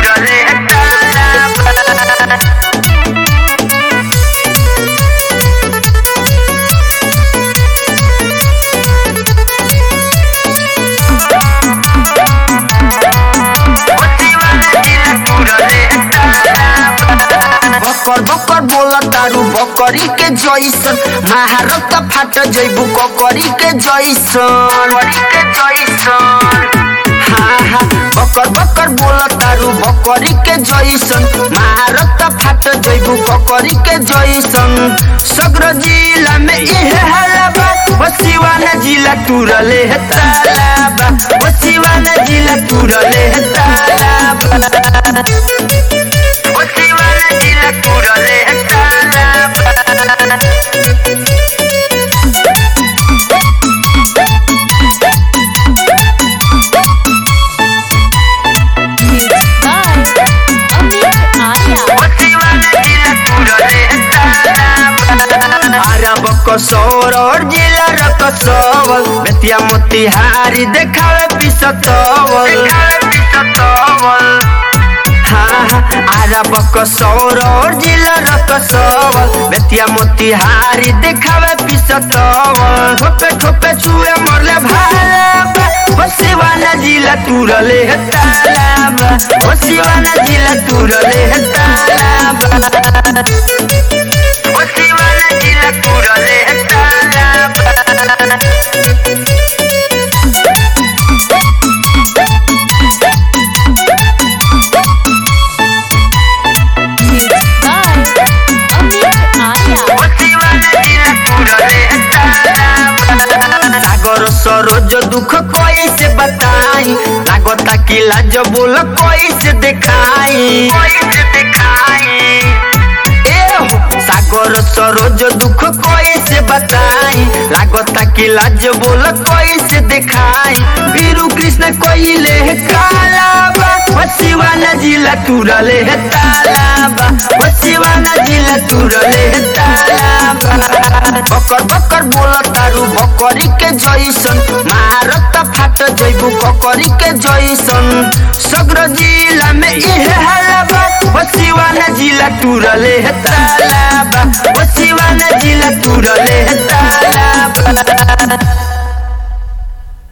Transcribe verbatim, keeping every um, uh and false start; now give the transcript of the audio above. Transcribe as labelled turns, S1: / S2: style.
S1: तुरले बकर बकर बोला तारू बकरी के जैसन महारत फाट जैबू ककरी के जैसन के जैसन हाँ हाँ बकर बकर बोला तारू बकरी के जैसन महारत फाट जैबू ककरी के जैसन सग्र जिला में इहे हलाबा बसिवाना जिला तुरले तालाबा बसिवाना जिला तुरले तालाबा कसौर और जिला रकसवल बेतिया मोतिहारी देखावे पिसतवल हाँ हाँ आरा बकसौर और जिला रकसवल बेतिया मोतिहारी देखावे पिसतवल ठोपे ठोपे छुए मरले भालाबा बसिवाना जिला तुरले तालाबा बसिवाना जिला तुरले तालाबा बसिवाना जिला तुरले सरोज दुख कोई से बताई लागता कि लाज बोल कोई से दिखाई सागर सरोज दुख कोई से बताई लागता कि लाज बोल कोई से दिखाई वीरू कृष्ण कोई ले कालाबा बसिवाना जिला तुरले तालाबा बसिवाना जिला तुरले तालाबा बकर बकर बोल तारू बकरी के जैसन महारत फाट जैबू ककरी के जैसन सग्र जिला में इहे हलाबा बसिवाना जिला तुरले तालाबा बसिवाना जिला तुरले